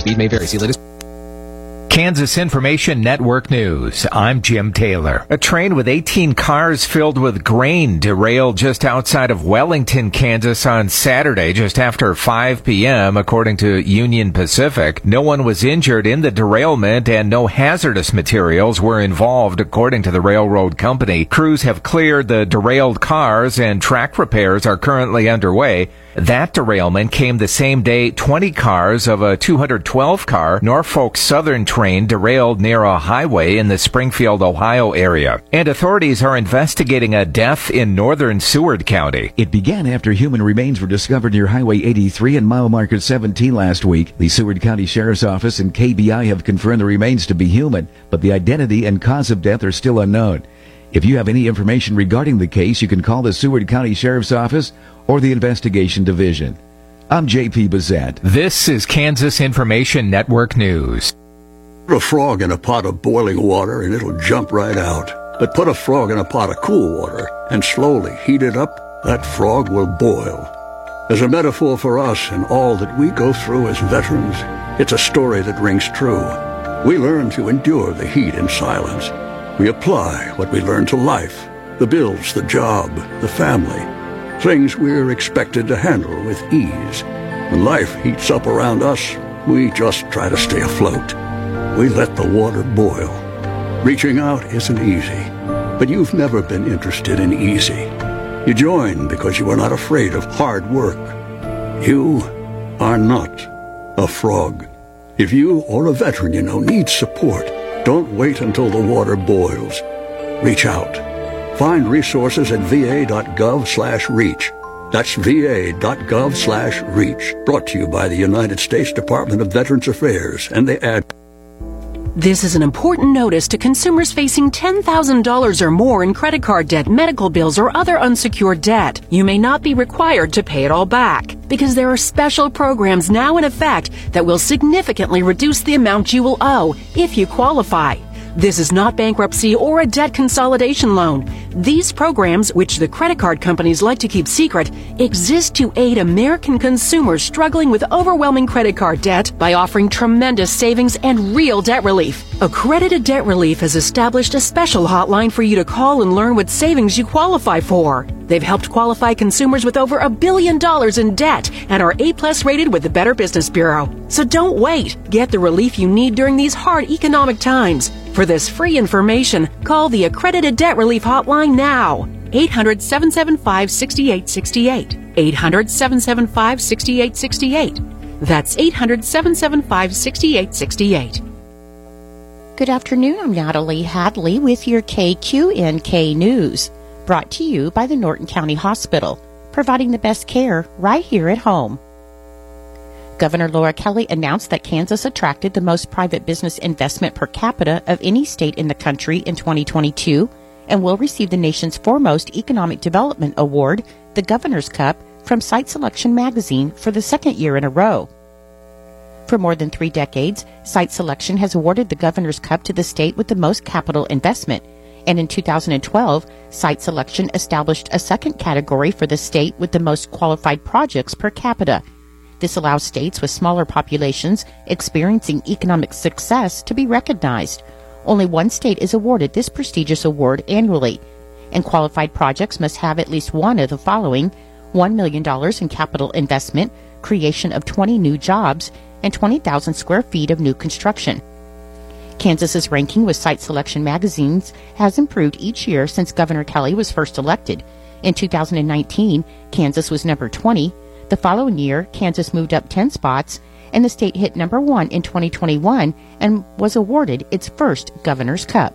Speed may vary. See latest. Kansas Information Network News. I'm Jim Taylor. A train with 18 cars filled with grain derailed just outside of Wellington, Kansas on Saturday just after 5 p.m., according to Union Pacific. No one was injured in the derailment and no hazardous materials were involved, according to the railroad company. Crews have cleared the derailed cars and track repairs are currently underway. That derailment came the same day 20 cars of a 212-car Norfolk Southern train derailed near a highway in the Springfield, Ohio area. And authorities are investigating a death in northern Seward County. It began after human remains were discovered near Highway 83 and mile marker 17 last week. The Seward County Sheriff's Office and KBI have confirmed the remains to be human, but the identity and cause of death are still unknown. If you have any information regarding the case, you can call the Seward County Sheriff's Office or the Investigation Division. I'm J.P. Bazette. This is Kansas Information Network News. Put a frog in a pot of boiling water and it'll jump right out. But put a frog in a pot of cool water and slowly heat it up, that frog will boil. As a metaphor for us and all that we go through as veterans, it's a story that rings true. We learn to endure the heat in silence. We apply what we learn to life, the bills, the job, the family, things we're expected to handle with ease. When life heats up around us, we just try to stay afloat. We let the water boil. Reaching out isn't easy, but you've never been interested in easy. You join because you are not afraid of hard work. You are not a frog. If you or a veteran you know needs support, don't wait until the water boils. Reach out. Find resources at va.gov/reach. That's va.gov/reach. Brought to you by the United States Department of Veterans Affairs and the ad. This is an important notice to consumers facing $10,000 or more in credit card debt, medical bills, or other unsecured debt. You may not be required to pay it all back because there are special programs now in effect that will significantly reduce the amount you will owe if you qualify. This is not bankruptcy or a debt consolidation loan. These programs, which the credit card companies like to keep secret, exist to aid American consumers struggling with overwhelming credit card debt by offering tremendous savings and real debt relief. Accredited Debt Relief has established a special hotline for you to call and learn what savings you qualify for. They've helped qualify consumers with over $1 billion in debt and are A+ rated with the Better Business Bureau. So don't wait. Get the relief you need during these hard economic times. For this free information, call the Accredited Debt Relief Hotline now. 800-775-6868. 800-775-6868. That's 800-775-6868. Good afternoon. I'm Natalie Hadley with your KQNK News, brought to you by the Norton County Hospital, providing the best care right here at home. Governor Laura Kelly announced that Kansas attracted the most private business investment per capita of any state in the country in 2022 and will receive the nation's foremost economic development award, the Governor's Cup, from Site Selection magazine for the second year in a row. For more than 3 decades, Site Selection has awarded the Governor's Cup to the state with the most capital investment, and in 2012, Site Selection established a second category for the state with the most qualified projects per capita. This allows states with smaller populations experiencing economic success to be recognized. Only one state is awarded this prestigious award annually, and qualified projects must have at least one of the following: $1 million in capital investment, creation of 20 new jobs, and 20,000 square feet of new construction. Kansas's ranking with Site Selection magazines has improved each year since Governor Kelly was first elected. In 2019, Kansas was number 20. The following year, Kansas moved up 10 spots, and the state hit number 1 in 2021 and was awarded its first Governor's Cup.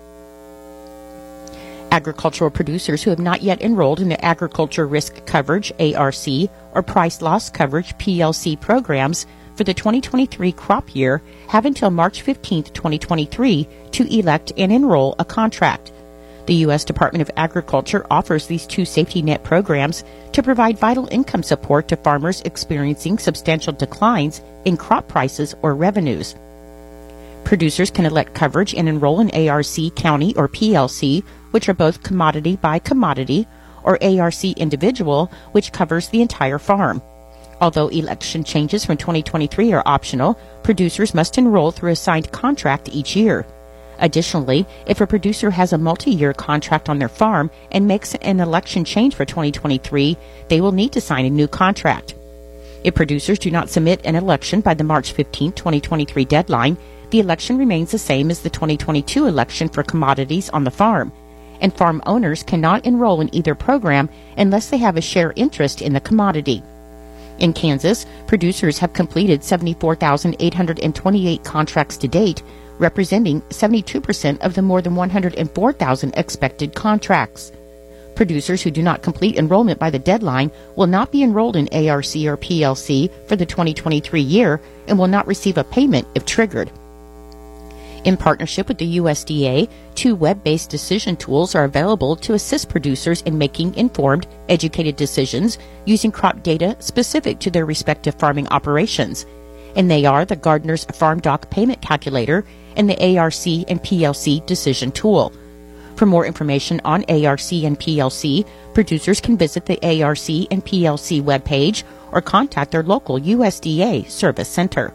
Agricultural producers who have not yet enrolled in the Agriculture Risk Coverage, ARC, or Price Loss Coverage, PLC programs for the 2023 crop year have until March 15, 2023 to elect and enroll a contract. The U.S. Department of Agriculture offers these 2 safety net programs to provide vital income support to farmers experiencing substantial declines in crop prices or revenues. Producers can elect coverage and enroll in ARC County or PLC, which are both commodity by commodity, or ARC Individual, which covers the entire farm. Although election changes from 2023 are optional, producers must enroll through a signed contract each year. Additionally, if a producer has a multi-year contract on their farm and makes an election change for 2023, they will need to sign a new contract. If producers do not submit an election by the March 15, 2023 deadline, the election remains the same as the 2022 election for commodities on the farm, and farm owners cannot enroll in either program unless they have a share interest in the commodity. In Kansas, producers have completed 74,828 contracts to date, representing 72% of the more than 104,000 expected contracts. Producers who do not complete enrollment by the deadline will not be enrolled in ARC or PLC for the 2023 year and will not receive a payment if triggered. In partnership with the USDA, 2 web-based decision tools are available to assist producers in making informed, educated decisions using crop data specific to their respective farming operations, and they are the Gardener's Farm Doc Payment Calculator and the ARC and PLC decision tool. For more information on ARC and PLC, producers can visit the ARC and PLC webpage or contact their local USDA Service Center.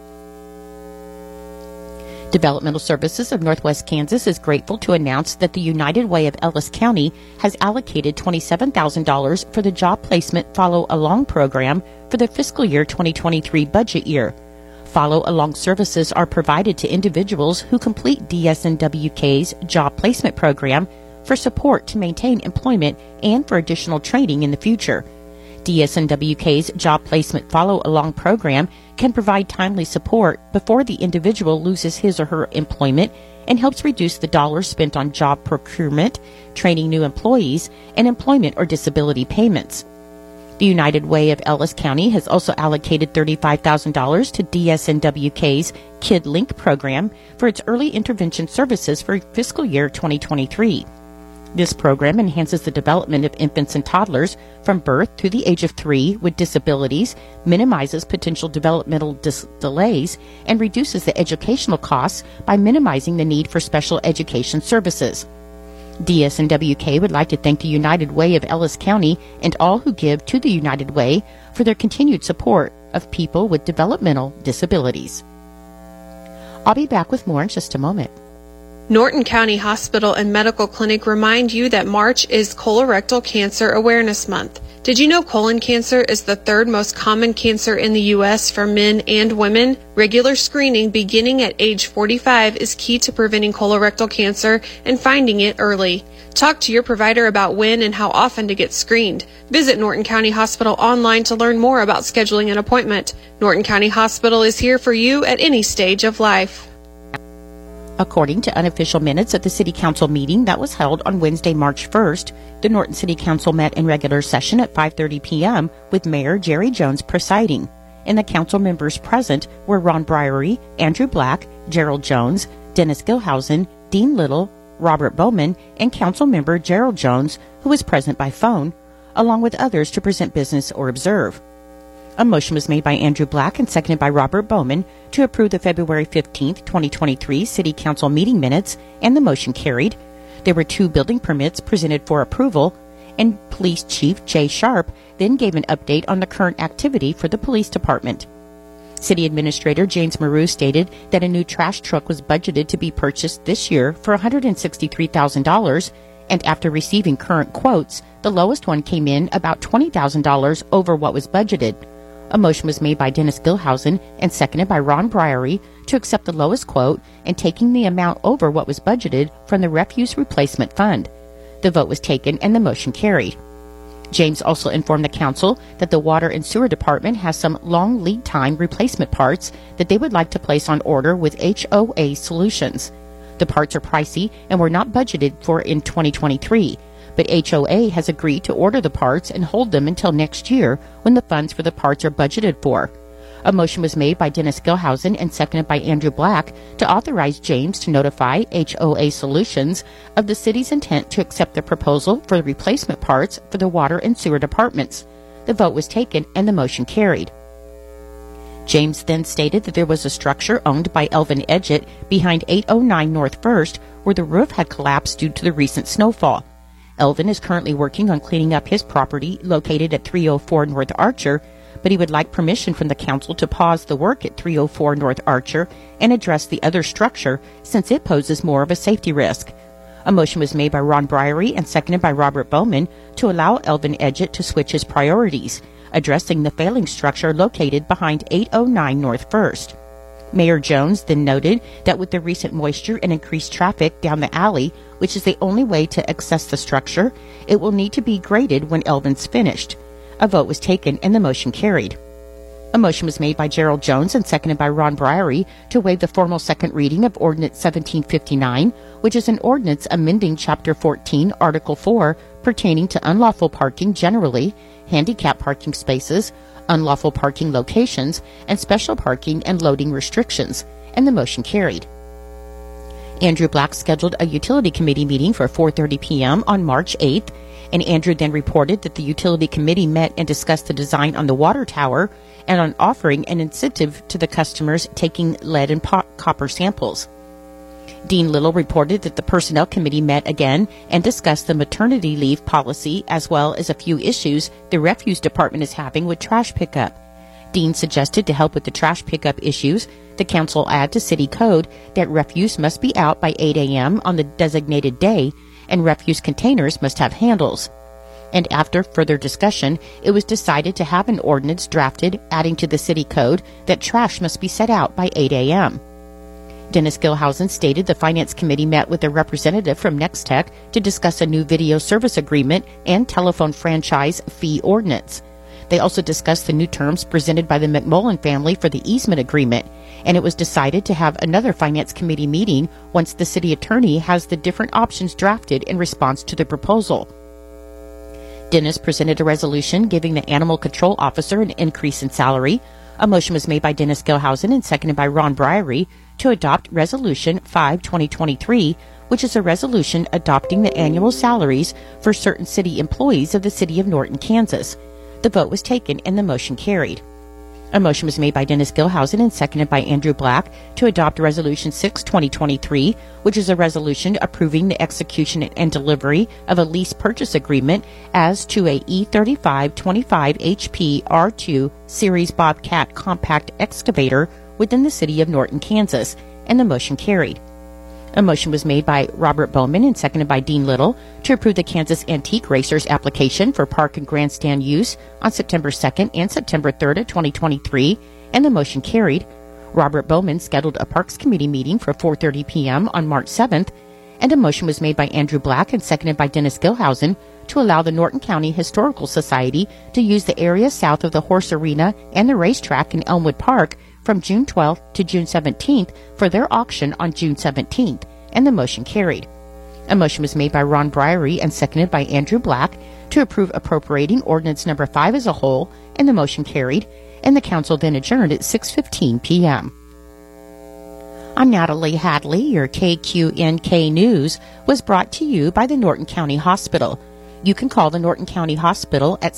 Developmental Services of Northwest Kansas is grateful to announce that the United Way of Ellis County has allocated $27,000 for the Job Placement Follow-Along program for the fiscal year 2023 budget year. Follow-along services are provided to individuals who complete DSNWK's job placement program for support to maintain employment and for additional training in the future. DSNWK's job placement follow-along program can provide timely support before the individual loses his or her employment and helps reduce the dollars spent on job procurement, training new employees, and employment or disability payments. The United Way of Ellis County has also allocated $35,000 to DSNWK's Kid Link program for its early intervention services for fiscal year 2023. This program enhances the development of infants and toddlers from birth through the age of 3 with disabilities, minimizes potential developmental delays, and reduces the educational costs by minimizing the need for special education services. DSNWK would like to thank the United Way of Ellis County and all who give to the United Way for their continued support of people with developmental disabilities. I'll be back with more in just a moment. Norton County Hospital and Medical Clinic remind you that March is Colorectal Cancer Awareness Month. Did you know colon cancer is the 3rd most common cancer in the U.S. for men and women? Regular screening beginning at age 45 is key to preventing colorectal cancer and finding it early. Talk to your provider about when and how often to get screened. Visit Norton County Hospital online to learn more about scheduling an appointment. Norton County Hospital is here for you at any stage of life. According to unofficial minutes of the City Council meeting that was held on Wednesday, March 1st, the Norton City Council met in regular session at 5:30 p.m. with Mayor Jerry Jones presiding, and the council members present were Ron Briery, Andrew Black, Gerald Jones, Dennis Gilhausen, Dean Little, Robert Bowman, and council member Gerald Jones, who was present by phone, along with others to present business or observe. A motion was made by Andrew Black and seconded by Robert Bowman to approve the February 15, 2023 City Council meeting minutes, and the motion carried. There were 2 building permits presented for approval, and Police Chief Jay Sharp then gave an update on the current activity for the police department. City Administrator James Maru stated that a new trash truck was budgeted to be purchased this year for $163,000, and after receiving current quotes, the lowest one came in about $20,000 over what was budgeted. A motion was made by Dennis Gilhausen and seconded by Ron Briery to accept the lowest quote and taking the amount over what was budgeted from the Refuse Replacement Fund. The vote was taken and the motion carried. James also informed the council that the Water and Sewer Department has some long lead time replacement parts that they would like to place on order with HOA Solutions. The parts are pricey and were not budgeted for in 2023. But HOA has agreed to order the parts and hold them until next year when the funds for the parts are budgeted for. A motion was made by Dennis Gilhausen and seconded by Andrew Black to authorize James to notify HOA Solutions of the city's intent to accept the proposal for the replacement parts for the water and sewer departments. The vote was taken and the motion carried. James then stated that there was a structure owned by Elvin Edgett behind 809 North First where the roof had collapsed due to the recent snowfall. Elvin is currently working on cleaning up his property located at 304 North Archer, but he would like permission from the council to pause the work at 304 North Archer and address the other structure since it poses more of a safety risk. A motion was made by Ron Briery and seconded by Robert Bowman to allow Elvin Edgett to switch his priorities, addressing the failing structure located behind 809 North 1st. Mayor Jones then noted that with the recent moisture and increased traffic down the alley, which is the only way to access the structure, it will need to be graded when Elvin's finished. A vote was taken and the motion carried. A motion was made by Gerald Jones and seconded by Ron Briery to waive the formal second reading of Ordinance 1759, which is an ordinance amending Chapter 14, Article 4, pertaining to unlawful parking generally, handicap parking spaces, unlawful parking locations, and special parking and loading restrictions, and the motion carried. Andrew Black scheduled a utility committee meeting for 4:30 p.m. on March 8th, and Andrew then reported that the utility committee met and discussed the design on the water tower and on offering an incentive to the customers taking lead and copper samples. Dean Little reported that the Personnel Committee met again and discussed the maternity leave policy as well as a few issues the Refuse Department is having with trash pickup. Dean suggested to help with the trash pickup issues, the council add to city code that refuse must be out by 8 a.m. on the designated day and refuse containers must have handles. And after further discussion, it was decided to have an ordinance drafted adding to the city code that trash must be set out by 8 a.m. Dennis Gilhausen stated the Finance Committee met with a representative from Nextech to discuss a new video service agreement and telephone franchise fee ordinance. They also discussed the new terms presented by the McMullen family for the easement agreement, and it was decided to have another Finance Committee meeting once the city attorney has the different options drafted in response to the proposal. Dennis presented a resolution giving the animal control officer an increase in salary. A motion was made by Dennis Gilhausen and seconded by Ron Briery to adopt Resolution 5-2023, which is a resolution adopting the annual salaries for certain city employees of the city of Norton, Kansas. The vote was taken and the motion carried. A motion was made by Dennis Gilhausen and seconded by Andrew Black to adopt Resolution 6-2023, which is a resolution approving the execution and delivery of a lease purchase agreement as to a E35 25 HP R2 Series Bobcat compact excavator within the city of Norton, Kansas, and the motion carried. A motion was made by Robert Bowman and seconded by Dean Little to approve the Kansas Antique Racers application for park and grandstand use on September 2nd and September 3rd of 2023, and the motion carried. Robert Bowman scheduled a Parks Committee meeting for 4:30 p.m. on March 7th, and a motion was made by Andrew Black and seconded by Dennis Gilhausen to allow the Norton County Historical Society to use the area south of the horse arena and the racetrack in Elmwood Park from June 12th to June 17th for their auction on June 17th, and the motion carried. A motion was made by Ron Briery and seconded by Andrew Black to approve appropriating Ordinance Number 5 as a whole, and the motion carried, and the council then adjourned at 6:15 p.m. I'm Natalie Hadley. Your KQNK News was brought to you by the Norton County Hospital. You can call the Norton County Hospital at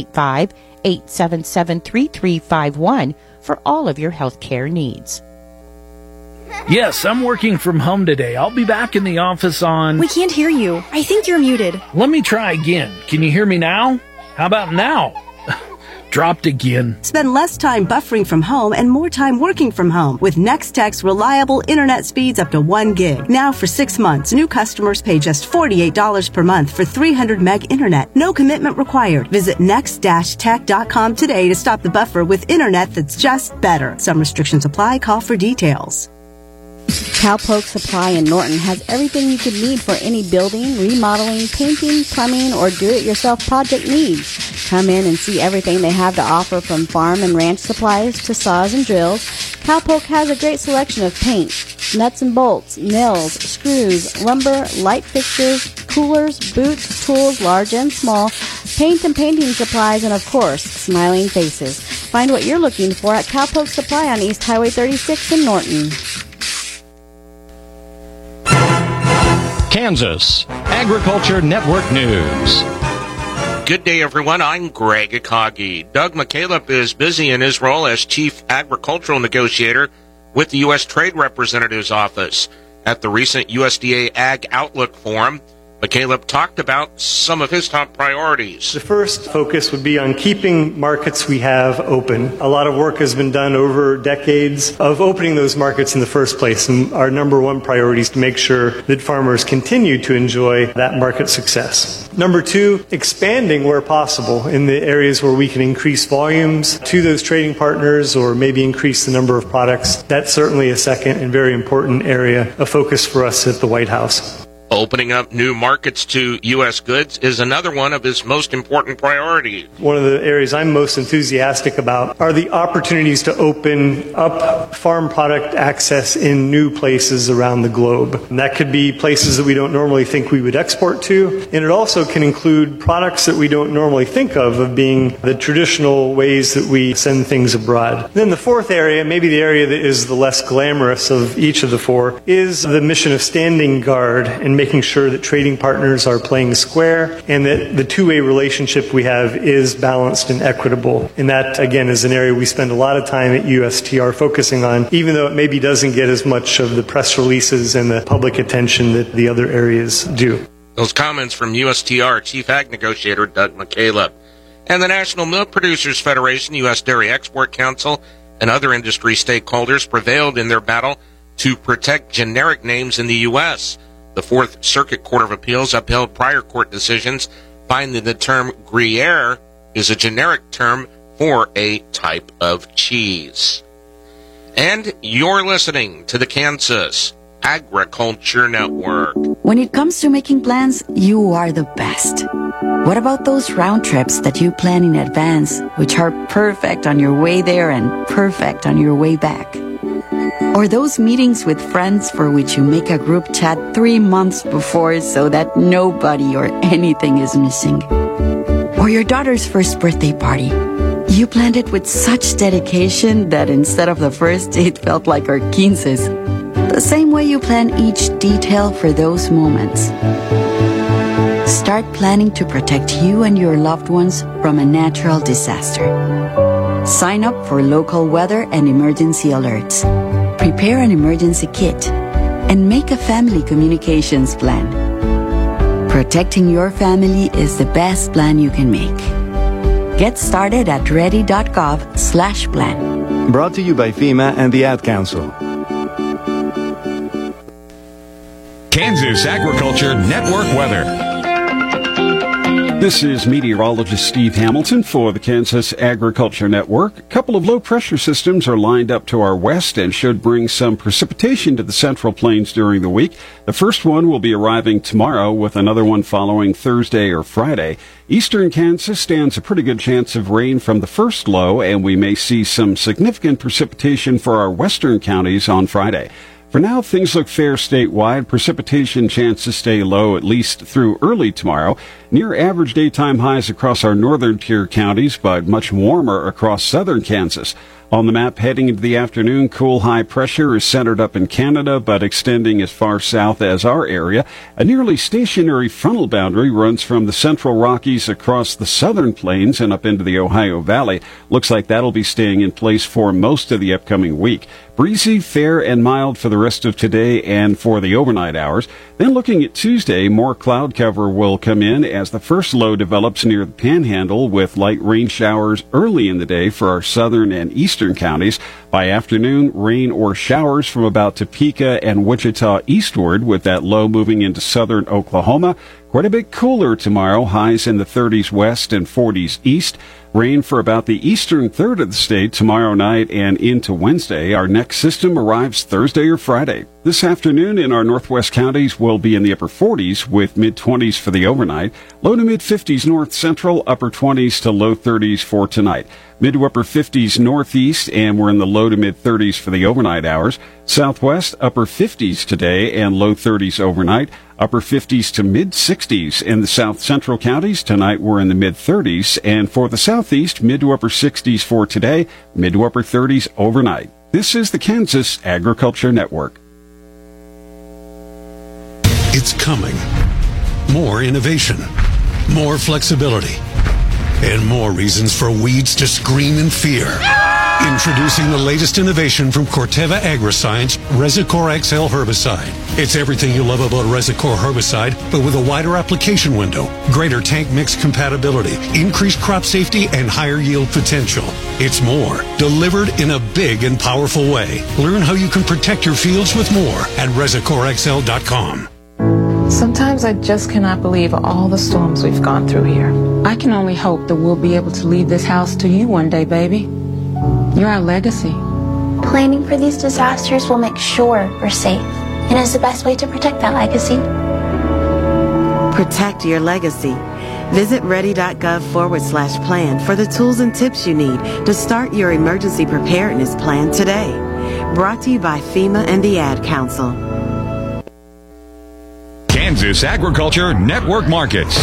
785-877-3351 for all of your health care needs. Yes, I'm working from home today. I'll be back in the office on... We can't hear you. I think you're muted. Let me try again. Can you hear me now? How about now? Dropped again. Spend less time buffering from home and more time working from home with Nextech's reliable internet speeds up to 1 gig. Now for 6 months, new customers pay just $48 per month for 300 meg internet. No commitment required. Visit next-tech.com today to stop the buffer with internet that's just better. Some restrictions apply. Call for details. Cowpoke Supply in Norton has everything you could need for any building, remodeling, painting, plumbing, or do-it-yourself project needs. Come in and see everything they have to offer from farm and ranch supplies to saws and drills. Cowpoke has a great selection of paint, nuts and bolts, nails, screws, lumber, light fixtures, coolers, boots, tools, large and small, paint and painting supplies, and of course, smiling faces. Find what you're looking for at Cowpoke Supply on East Highway 36 in Norton. Kansas Agriculture Network News. Good day, everyone. I'm Greg Akagi. Doug McCaleb is busy in his role as Chief Agricultural Negotiator with the U.S. Trade Representative's Office. At the recent USDA Ag Outlook Forum, McCaleb talked about some of his top priorities. The first focus would be on keeping markets we have open. A lot of work has been done over decades of opening those markets in the first place, and our number one priority is to make sure that farmers continue to enjoy that market success. Number two, expanding where possible in the areas where we can increase volumes to those trading partners or maybe increase the number of products. That's certainly a second and very important area of focus for us at the White House. Opening up new markets to U.S. goods is another one of his most important priorities. One of the areas I'm most enthusiastic about are the opportunities to open up farm product access in new places around the globe. And that could be places that we don't normally think we would export to, and it also can include products that we don't normally think of being the traditional ways that we send things abroad. Then the fourth area, maybe the area that is the less glamorous of each of the four, is the mission of standing guard and making sure that trading partners are playing square and that the two-way relationship we have is balanced and equitable. And that, again, is an area we spend a lot of time at USTR focusing on, even though it maybe doesn't get as much of the press releases and the public attention that the other areas do. Those comments from USTR Chief Ag Negotiator Doug McCaleb. And the National Milk Producers Federation, U.S. Dairy Export Council, and other industry stakeholders prevailed in their battle to protect generic names in the U.S. The Fourth Circuit Court of Appeals upheld prior court decisions, finding the term Gruyere is a generic term for a type of cheese. And you're listening to the Kansas Agriculture Network. When it comes to making plans, you are the best. What about those round trips that you plan in advance, which are perfect on your way there and perfect on your way back? Or those meetings with friends for which you make a group chat 3 months before so that nobody or anything is missing. Or your daughter's first birthday party. You planned it with such dedication that instead of the first, it felt like our 15s. The same way you plan each detail for those moments. Start planning to protect you and your loved ones from a natural disaster. Sign up for local weather and emergency alerts. Prepare an emergency kit and make a family communications plan. Protecting your family is the best plan you can make. Get started at ready.gov/plan. Brought to you by FEMA and the Ad Council. Kansas Agriculture Network weather. This is meteorologist Steve Hamilton for the Kansas Agriculture Network. A couple of low-pressure systems are lined up to our west and should bring some precipitation to the Central Plains during the week. The first one will be arriving tomorrow, with another one following Thursday or Friday. Eastern Kansas stands a pretty good chance of rain from the first low, and we may see some significant precipitation for our western counties on Friday. For now, things look fair statewide. Precipitation chances stay low at least through early tomorrow. Near average daytime highs across our northern tier counties, but much warmer across southern Kansas. On the map heading into the afternoon, cool high pressure is centered up in Canada, but extending as far south as our area. A nearly stationary frontal boundary runs from the central Rockies across the southern plains and up into the Ohio Valley. Looks like that'll be staying in place for most of the upcoming week. Breezy, fair, and mild for the rest of today and for the overnight hours. Then looking at Tuesday, more cloud cover will come in as the first low develops near the Panhandle, with light rain showers early in the day for our southern and eastern counties. By afternoon, rain or showers from about Topeka and Wichita eastward, with that low moving into southern Oklahoma. Quite a bit cooler tomorrow, highs in the 30s west and 40s east. Rain for about the eastern third of the state tomorrow night and into Wednesday. Our next system arrives Thursday or Friday. This afternoon in our northwest counties will be in the upper 40s with mid-20s for the overnight. Low to mid-50s north central, upper 20s to low 30s for tonight. Mid to upper 50s northeast, and we're in the low to mid-30s for the overnight hours. Southwest, upper 50s today and low 30s overnight. Upper 50s to mid-60s in the south central counties. Tonight we're in the mid-30s. And for the southeast, mid to upper 60s for today, mid to upper 30s overnight. This is the Kansas Agriculture Network. It's coming. More innovation, more flexibility, and more reasons for weeds to scream in fear. Introducing the latest innovation from Corteva Agriscience, Resicor XL herbicide. It's everything you love about Resicor herbicide, but with a wider application window, greater tank mix compatibility, increased crop safety, and higher yield potential. It's more, delivered in a big and powerful way. Learn how you can protect your fields with more at ResicorXL.com. Sometimes I just cannot believe all the storms we've gone through here. I can only hope that we'll be able to leave this house to you one day, baby. You're our legacy. Planning for these disasters will make sure we're safe, and is the best way to protect that legacy. Protect your legacy. Visit ready.gov/plan for the tools and tips you need to start your emergency preparedness plan today. Brought to you by FEMA and the Ad Council. Kansas Agriculture Network Markets.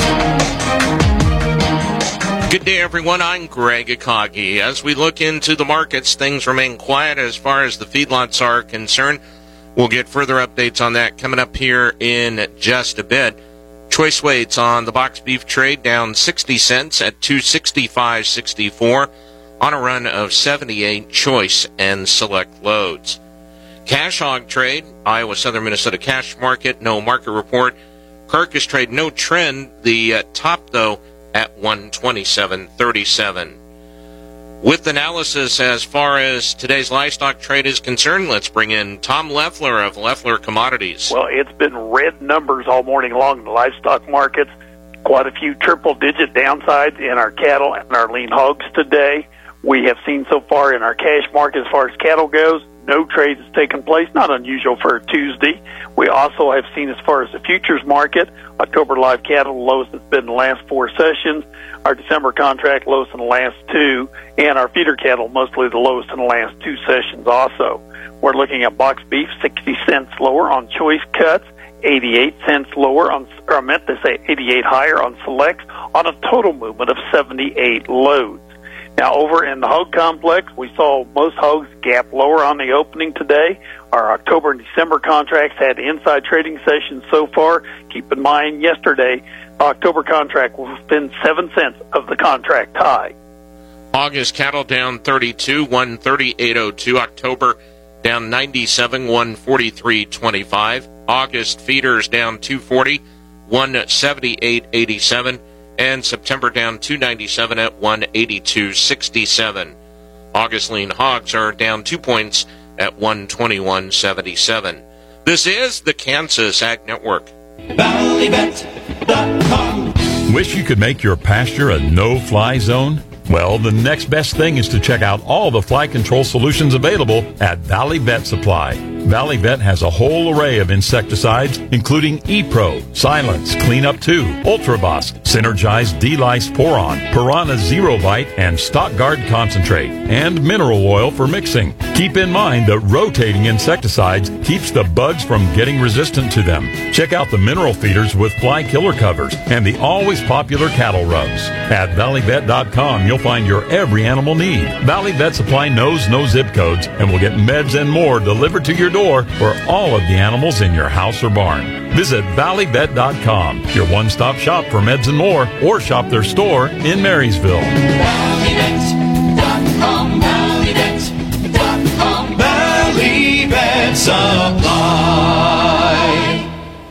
Good day, everyone. I'm Greg Akagi. As we look into the markets, things remain quiet as far as the feedlots are concerned. We'll get further updates on that coming up here in just a bit. Choice weights on the box beef trade down 60 cents at $265.64 on a run of 78 choice and select loads. Cash hog trade, Iowa Southern Minnesota cash market, no market report. Carcass trade, no trend. The top, though, at $127.37. With analysis as far as today's livestock trade is concerned, let's bring in Tom Leffler of Leffler Commodities. Well, it's been red numbers all morning long in the livestock markets. Quite a few triple-digit downsides in our cattle and our lean hogs today. We have seen so far in our cash market as far as cattle goes, no trades has taken place, not unusual for a Tuesday. We also have seen as far as the futures market, October live cattle, the lowest it's been in the last 4 sessions, our December contract lowest in the last 2, and our feeder cattle mostly the lowest in the last 2 sessions also. We're looking at box beef, 60 cents lower on choice cuts, 88 cents lower on, or I meant to say 88 higher on selects, on a total movement of 78 loads. Now, over in the hog complex, we saw most hogs gap lower on the opening today. Our October and December contracts had inside trading sessions so far. Keep in mind, yesterday, October contract was within 7 cents of the contract high. August cattle down 32, 138.02. October down 97, 143.25. August feeders down 240, 178.87. And September down 297 at 182.67. August lean hogs are down 2 points at 121.77. This is the Kansas Ag Network. ValleyBet.com. Wish you could make your pasture a no-fly zone? Well, the next best thing is to check out all the fly control solutions available at Valley Vet Supply. Valley Vet has a whole array of insecticides, including E-Pro, Silence, Cleanup 2, Ultraboss, Synergize D-Lice Poron, Piranha Zero Bite, and Stock Guard Concentrate, and mineral oil for mixing. Keep in mind that rotating insecticides keeps the bugs from getting resistant to them. Check out the mineral feeders with fly killer covers and the always popular cattle rubs. At ValleyVet.com, you'll find your every animal need. Valley Vet Supply knows no zip codes and will get meds and more delivered to your door for all of the animals in your house or barn. Visit ValleyVet.com, your one-stop shop for meds and more, or shop their store in Marysville. ValleyVet.com, ValleyVet.com, Valley Vet Supply.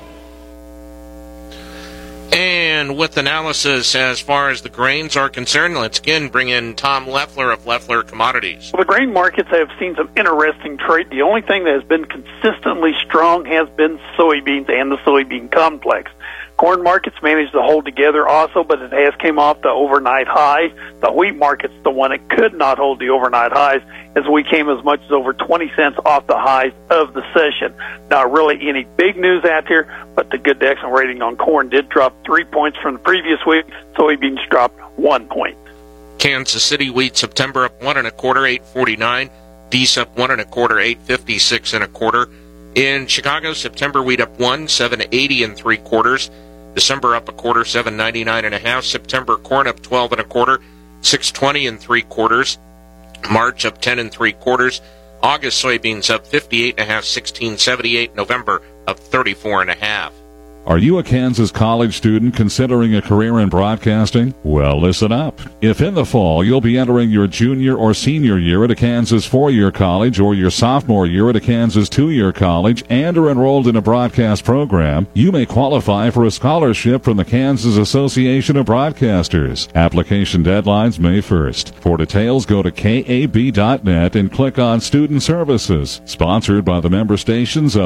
And with analysis as far as the grains are concerned, let's again bring in Tom Leffler of Leffler Commodities. Well, the grain markets have seen some interesting trade. The only thing that has been consistently strong has been soybeans and the soybean complex. Corn markets managed to hold together also, but it has came off the overnight highs. The wheat market's the one that could not hold the overnight highs, as we came as much as over 20 cents off the highs of the session. Not really any big news out here, but the good to excellent rating on corn did drop 3 points from the previous week. Soybeans dropped 1 point. Kansas City wheat September up 1 1/4, 8.49. Dees up 1 1/4, 8.56 1/4. In Chicago, September wheat up 1, 7.80 3/4. December up 1/4, 7.99 1/2. September corn up 12 1/4, 6.20 3/4. March up 10 3/4. August soybeans up 58 1/2, 16.78. November up 34 1/2. Are you a Kansas college student considering a career in broadcasting? Well, listen up. If in the fall you'll be entering your junior or senior year at a Kansas 4-year college or your sophomore year at a Kansas 2-year college and are enrolled in a broadcast program, you may qualify for a scholarship from the Kansas Association of Broadcasters. Application deadlines May 1st. For details, go to kab.net and click on Student Services. Sponsored by the member stations of